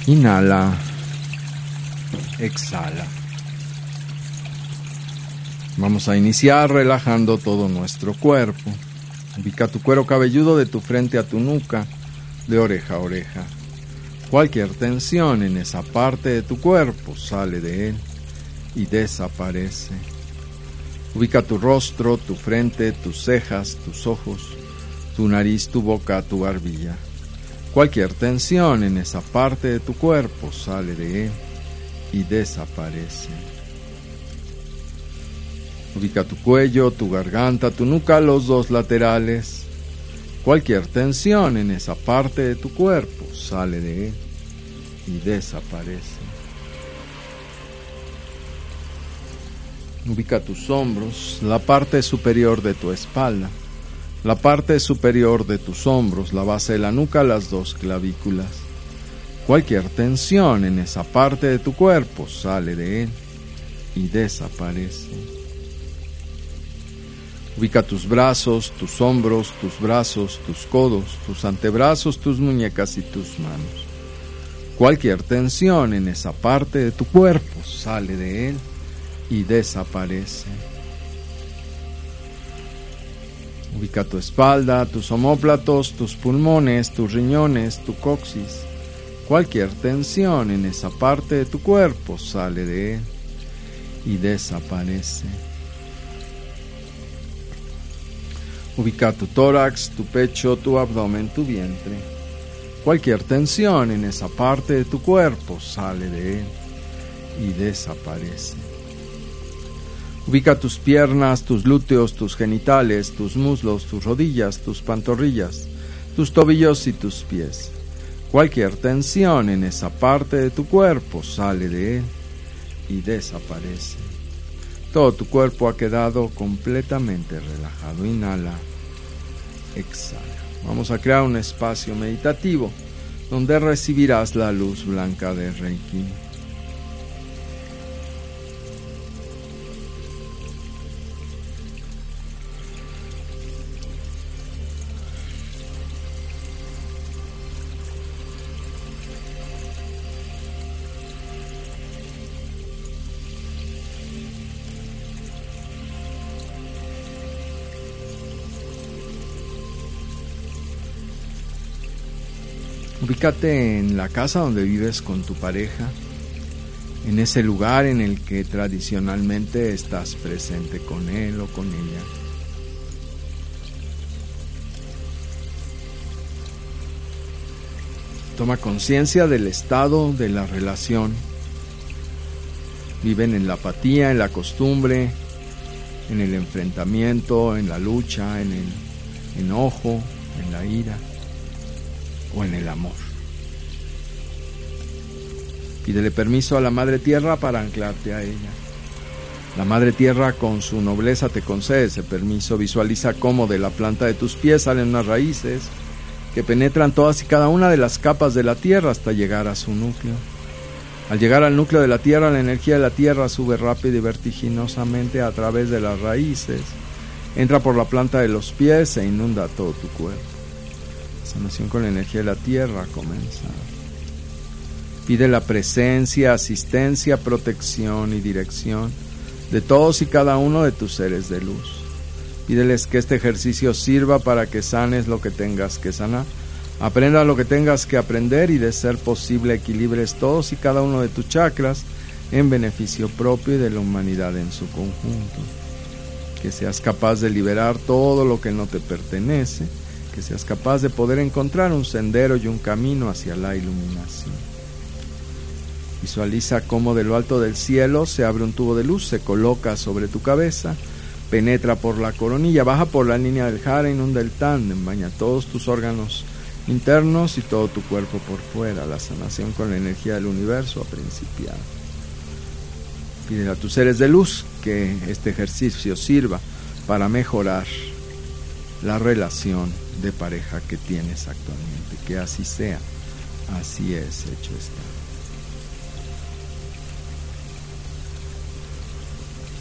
Inhala, exhala. Vamos a iniciar relajando todo nuestro cuerpo. Ubica tu cuero cabelludo de tu frente a tu nuca, de oreja a oreja. Cualquier tensión en esa parte de tu cuerpo sale de él y desaparece. Ubica tu rostro, tu frente, tus cejas, tus ojos, tu nariz, tu boca, tu barbilla. Cualquier tensión en esa parte de tu cuerpo sale de él y desaparece. Ubica tu cuello, tu garganta, tu nuca, los dos laterales. Cualquier tensión en esa parte de tu cuerpo sale de él y desaparece. Ubica tus hombros, la parte superior de tu espalda, la parte superior de tus hombros, la base de la nuca, las dos clavículas. Cualquier tensión en esa parte de tu cuerpo sale de él y desaparece. Ubica tus brazos, tus hombros, tus brazos, tus codos, tus antebrazos, tus muñecas y tus manos. Cualquier tensión en esa parte de tu cuerpo sale de él y desaparece. Ubica tu espalda, tus omóplatos, tus pulmones, tus riñones, tu coxis. Cualquier tensión en esa parte de tu cuerpo sale de él y desaparece. Ubica tu tórax, tu pecho, tu abdomen, tu vientre. Cualquier tensión en esa parte de tu cuerpo sale de él y desaparece. Ubica tus piernas, tus glúteos, tus genitales, tus muslos, tus rodillas, tus pantorrillas, tus tobillos y tus pies. Cualquier tensión en esa parte de tu cuerpo sale de él y desaparece. Todo tu cuerpo ha quedado completamente relajado. Inhala, exhala. Vamos a crear un espacio meditativo donde recibirás la luz blanca de Reiki. Ubícate en la casa donde vives con tu pareja, en ese lugar en el que tradicionalmente estás presente con él o con ella. Toma conciencia del estado de la relación. Viven en la apatía, en la costumbre, en el enfrentamiento, en la lucha, en el enojo, en la ira o en el amor. Pídele permiso a la Madre Tierra para anclarte a ella. La Madre Tierra con su nobleza te concede ese permiso. Visualiza cómo de la planta de tus pies salen unas raíces que penetran todas y cada una de las capas de la Tierra hasta llegar a su núcleo. Al llegar al núcleo de la Tierra, la energía de la Tierra sube rápido y vertiginosamente a través de las raíces, entra por la planta de los pies e inunda todo tu cuerpo. La sanación con la energía de la Tierra comienza. Pide la presencia, asistencia, protección y dirección de todos y cada uno de tus seres de luz. Pídeles que este ejercicio sirva para que sanes lo que tengas que sanar, aprenda lo que tengas que aprender y, de ser posible, equilibres todos y cada uno de tus chakras en beneficio propio y de la humanidad en su conjunto. Que seas capaz de liberar todo lo que no te pertenece, que seas capaz de poder encontrar un sendero y un camino hacia la iluminación. Visualiza cómo de lo alto del cielo se abre un tubo de luz, se coloca sobre tu cabeza, penetra por la coronilla, baja por la línea del jara, inunda el tándem, baña todos tus órganos internos y todo tu cuerpo por fuera. La sanación con la energía del universo ha principiado. Pídele a tus seres de luz que este ejercicio sirva para mejorar la relación de pareja que tienes actualmente. Que así sea, así es, hecho está.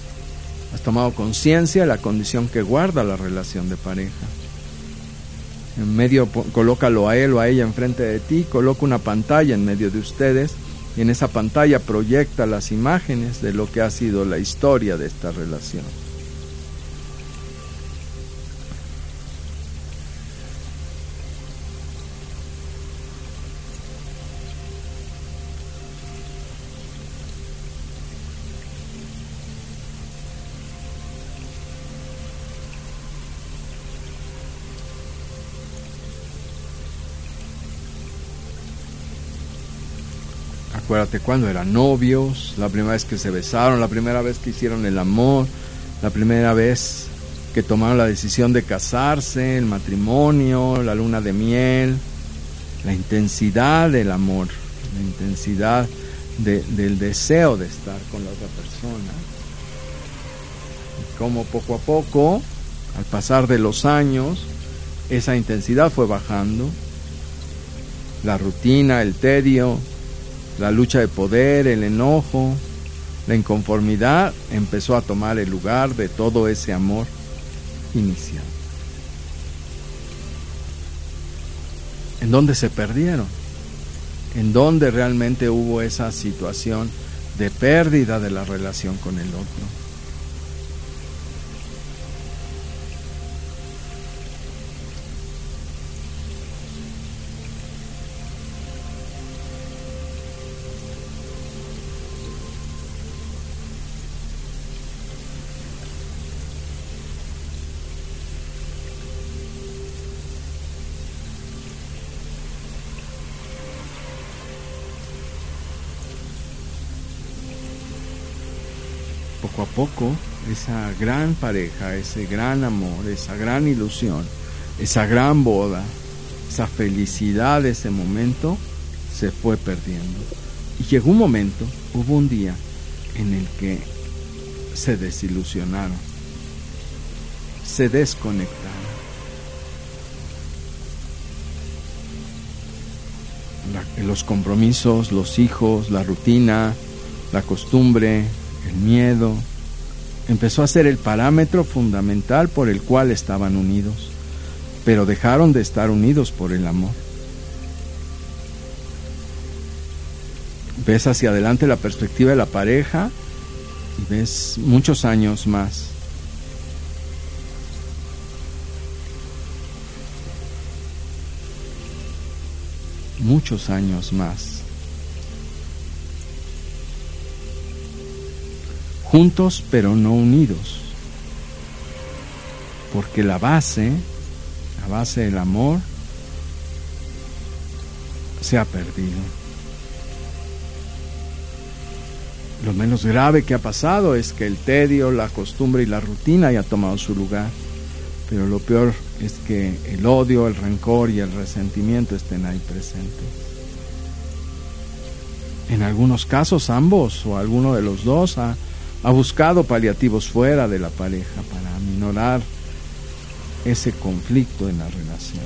Has tomado conciencia de la condición que guarda la relación de pareja. En medio colócalo a él o a ella enfrente de ti, coloca una pantalla en medio de ustedes y en esa pantalla proyecta las imágenes de lo que ha sido la historia de esta relación. Acuérdate cuando eran novios, la primera vez que se besaron, la primera vez que hicieron el amor, la primera vez que tomaron la decisión de casarse, el matrimonio, la luna de miel, la intensidad del amor, la intensidad del deseo de estar con la otra persona. Y cómo poco a poco, al pasar de los años, esa intensidad fue bajando, la rutina, el tedio, la lucha de poder, el enojo, la inconformidad empezó a tomar el lugar de todo ese amor inicial. ¿En dónde se perdieron? ¿En dónde realmente hubo esa situación de pérdida de la relación con el otro? Poco a poco, esa gran pareja, ese gran amor, esa gran ilusión, esa gran boda, esa felicidad de ese momento se fue perdiendo. Y llegó un momento, hubo un día en el que se desilusionaron, se desconectaron. Los compromisos, los hijos, la rutina, la costumbre, el miedo, empezó a ser el parámetro fundamental por el cual estaban unidos, pero dejaron de estar unidos por el amor. Ves hacia adelante la perspectiva de la pareja y ves muchos años más. Muchos años más. Juntos pero no unidos, porque la base del amor se ha perdido. Lo menos grave que ha pasado es que el tedio, la costumbre y la rutina haya tomado su lugar, pero lo peor es que el odio, el rencor y el resentimiento estén ahí presentes. En algunos casos ambos o alguno de los dos ha buscado paliativos fuera de la pareja para aminorar ese conflicto en la relación.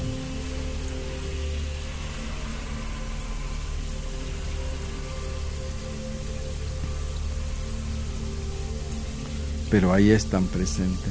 Pero ahí están presentes.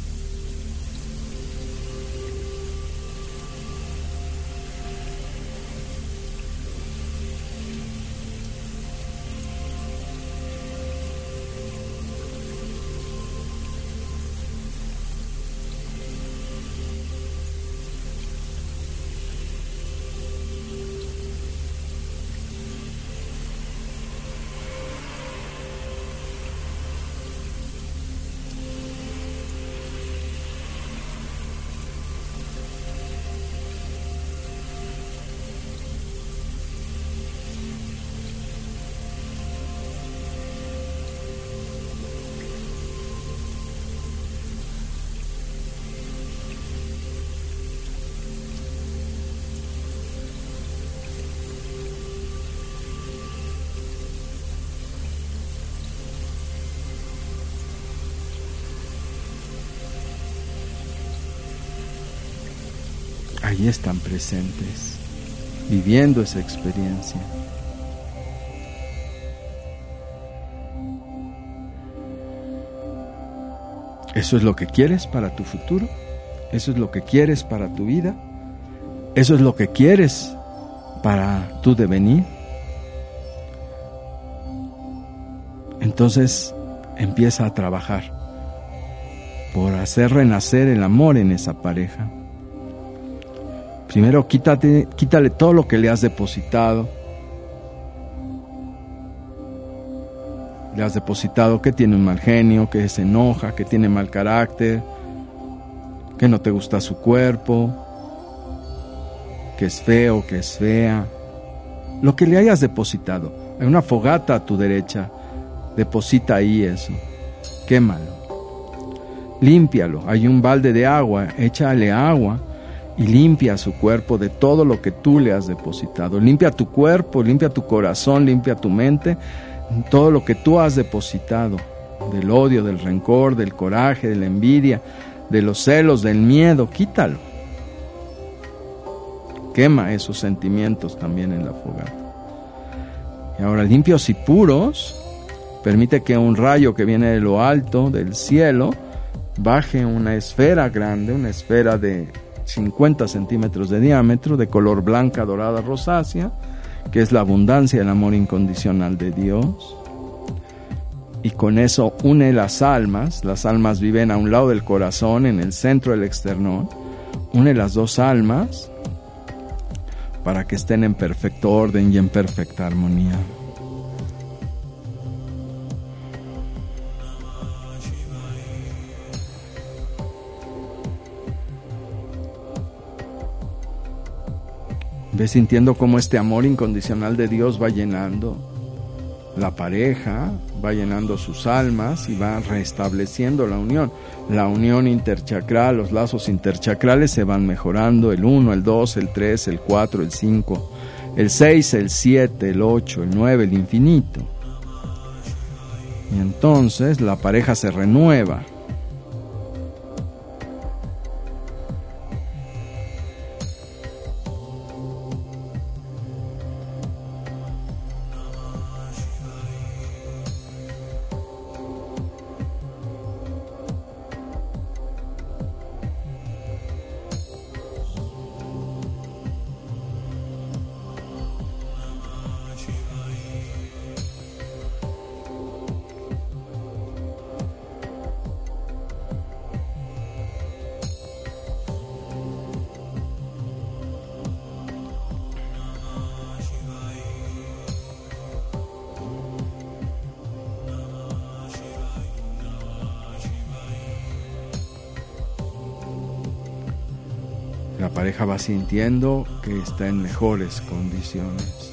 Ahí están presentes, viviendo esa experiencia. ¿Eso es lo que quieres para tu futuro? ¿Eso es lo que quieres para tu vida? ¿Eso es lo que quieres para tu devenir? Entonces empieza a trabajar por hacer renacer el amor en esa pareja. Primero quítale todo lo que le has depositado. Le has depositado que tiene un mal genio, que se enoja, que tiene mal carácter, que no te gusta su cuerpo, que es feo, que es fea. Lo que le hayas depositado. Hay una fogata a tu derecha. Deposita ahí eso. Quémalo. Límpialo. Hay un balde de agua. Échale agua y limpia su cuerpo de todo lo que tú le has depositado. Limpia tu cuerpo, limpia tu corazón, limpia tu mente. Todo lo que tú has depositado. Del odio, del rencor, del coraje, de la envidia, de los celos, del miedo. Quítalo. Quema esos sentimientos también en la fogata. Y ahora, limpios y puros, permite que un rayo que viene de lo alto, del cielo, baje una esfera grande, una esfera de 50 centímetros de diámetro, de color blanca, dorada, rosácea, que es la abundancia del amor incondicional de Dios. Y con eso une las almas viven a un lado del corazón, en el centro del externón, une las dos almas para que estén en perfecto orden y en perfecta armonía. Ves sintiendo cómo este amor incondicional de Dios va llenando la pareja, va llenando sus almas y va restableciendo la unión. La unión interchacral, los lazos interchacrales se van mejorando, el 1, el 2, el 3, el 4, el 5, el 6, el 7, el 8, el 9, el infinito. Y entonces la pareja se renueva. La pareja va sintiendo que está en mejores condiciones.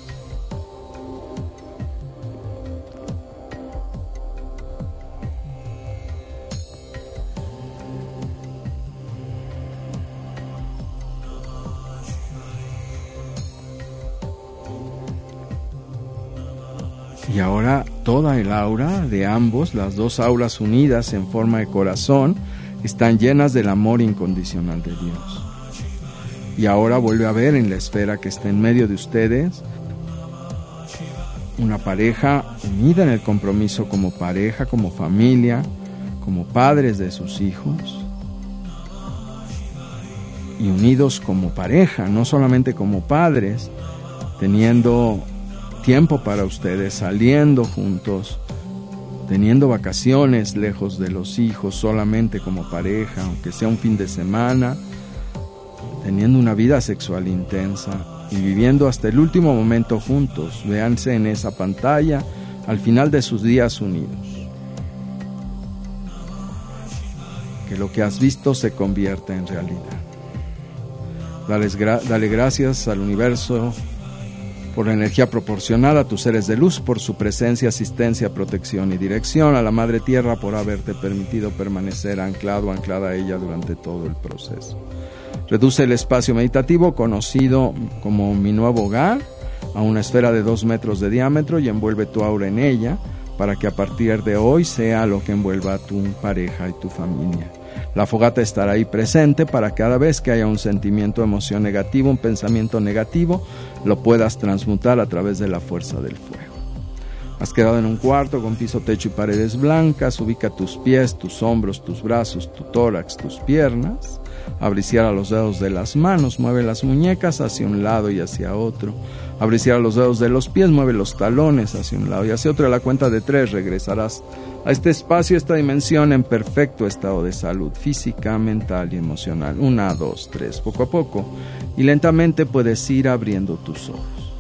Y ahora toda el aura de ambos, las dos auras unidas en forma de corazón, están llenas del amor incondicional de Dios. Y ahora vuelve a ver en la esfera que está en medio de ustedes una pareja unida en el compromiso como pareja, como familia, como padres de sus hijos. Y unidos como pareja, no solamente como padres, teniendo tiempo para ustedes, saliendo juntos, teniendo vacaciones lejos de los hijos, solamente como pareja, aunque sea un fin de semana, teniendo una vida sexual intensa y viviendo hasta el último momento juntos. Véanse en esa pantalla al final de sus días unidos. Que lo que has visto se convierta en realidad. Dale gracias al universo por la energía proporcionada a tus seres de luz, por su presencia, asistencia, protección y dirección, a la Madre Tierra por haberte permitido permanecer anclada a ella durante todo el proceso. Reduce el espacio meditativo, conocido como mi nuevo hogar, a una esfera de 2 metros de diámetro y envuelve tu aura en ella, para que a partir de hoy sea lo que envuelva a tu pareja y tu familia. La fogata estará ahí presente para cada vez que haya un sentimiento, emoción negativo, un pensamiento negativo, lo puedas transmutar a través de la fuerza del fuego. Has quedado en un cuarto con piso, techo y paredes blancas. Ubica tus pies, tus hombros, tus brazos, tu tórax, tus piernas. Abriciar a los dedos de las manos, mueve las muñecas hacia un lado y hacia otro. Abriciar a los dedos de los pies, mueve los talones hacia un lado y hacia otro. A la cuenta de 3 regresarás a este espacio, esta dimensión en perfecto estado de salud física, mental y emocional. 1, 2, 3, poco a poco. Y lentamente puedes ir abriendo tus ojos.